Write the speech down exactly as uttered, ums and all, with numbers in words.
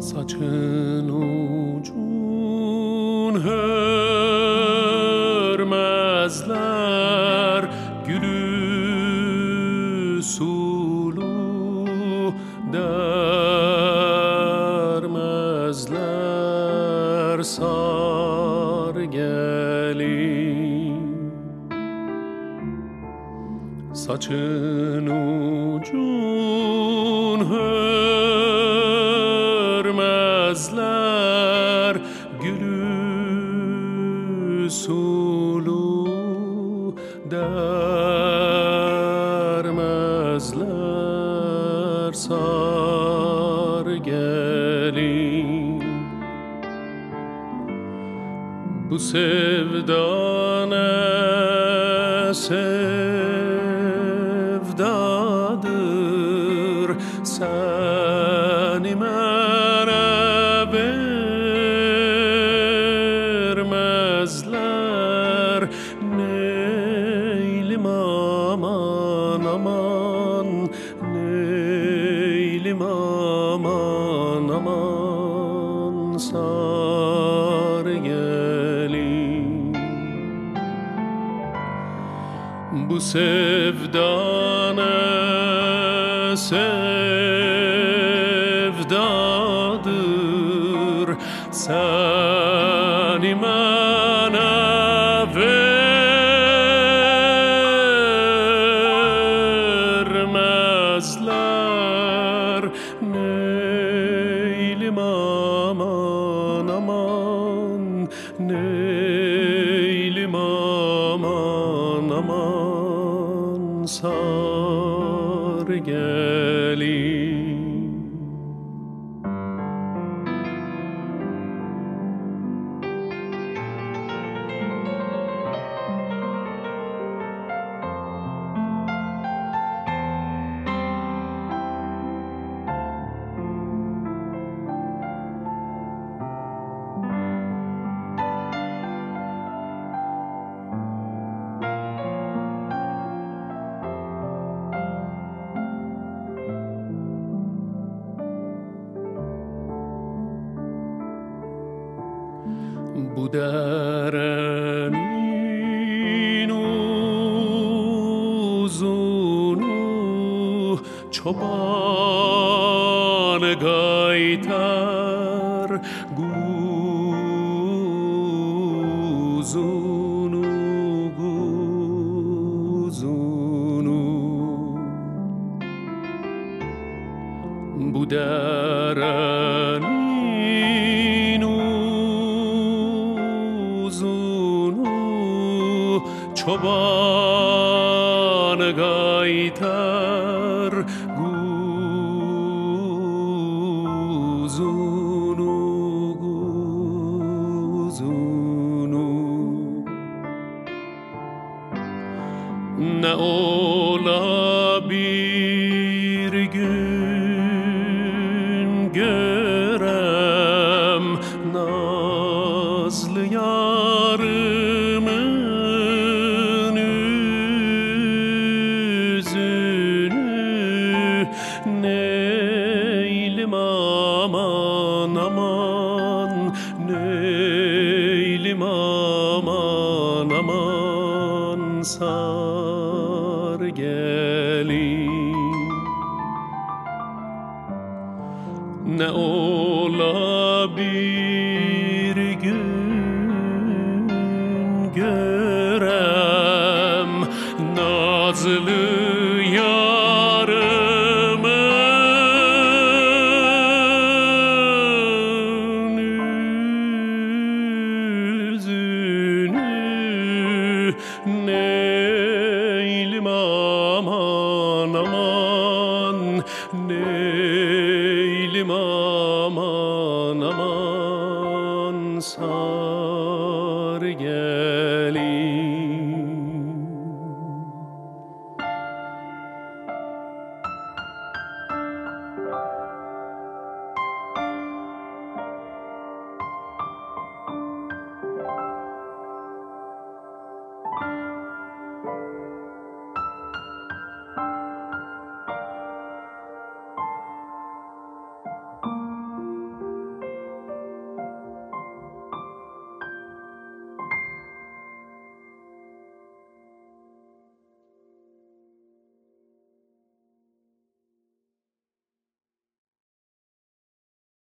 Saçın ucun hörmezler, gülü sulu dermezler, sar gelin. Saçın ucun hörmezler, gülü sulu dermezler, sar gelin. Bu sevda ne sevdadır, seni mənə vermezler. Neylim aman aman, neylim aman aman, sar gelin. Bu sevda ne sevdadır, seni mənə vermezler. Neylim aman aman, neylim aman aman, sar gelin. Bu derenin uzunu, çoban gaytar guzunu, guzunu. Bu derenin uzunu, çoban gaytar guzunu, guzunu. Ne ola bir gün görem nazlı yarımın yüzünü. Neylim aman aman, neylim aman aman, sar gelin. Ne ola bir gün görem nazlı yarımın yüzünü. Neylim aman aman, neylim